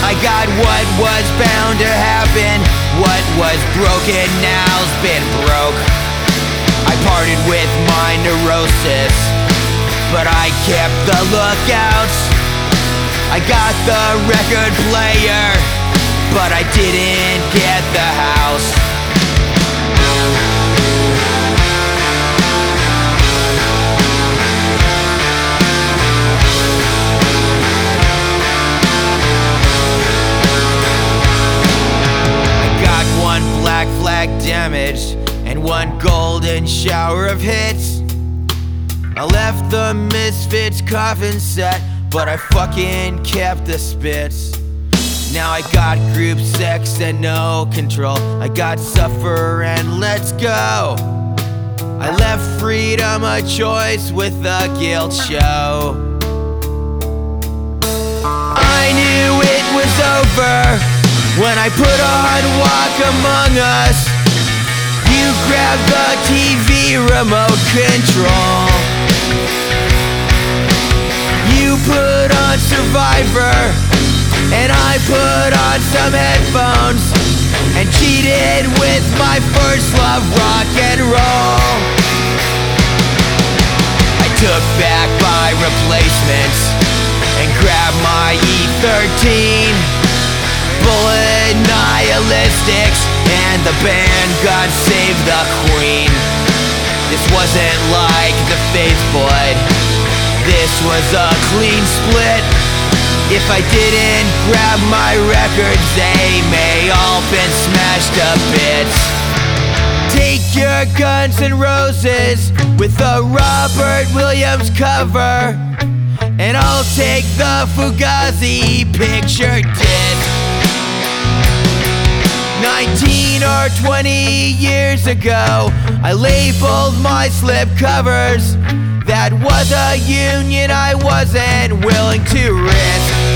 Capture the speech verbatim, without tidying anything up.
I got what was bound to happen. What was broken now's been broke. I parted with my neurosis, but I kept the lookouts. I got the record player, but I didn't get the house. I got one black flag damaged and one golden shower of hits. I left the Misfits coffin set, but I fucking kept the spits. Now I got group sex and no control. I got suffer and let's go. I left freedom a choice with the guilt show. I knew it was over when I put on Walk Among Us. You grabbed the T V remote control. You put on Survivor, and I put on some headphones and cheated with my first love, rock and roll. I took back my replacements and grabbed my E thirteen. Bullet Nihilistics and the band God Save the Queen. This wasn't like the Faith Boy. This was a clean split. If I didn't grab my records, they may all been smashed to bits. Take your Guns N' Roses with a Robert Williams cover, and I'll take the Fugazi picture disc. Nineteen or twenty years ago, I labeled my slip covers. That was a union I wasn't willing to risk.